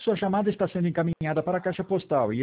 Sua chamada está sendo encaminhada para a caixa postal e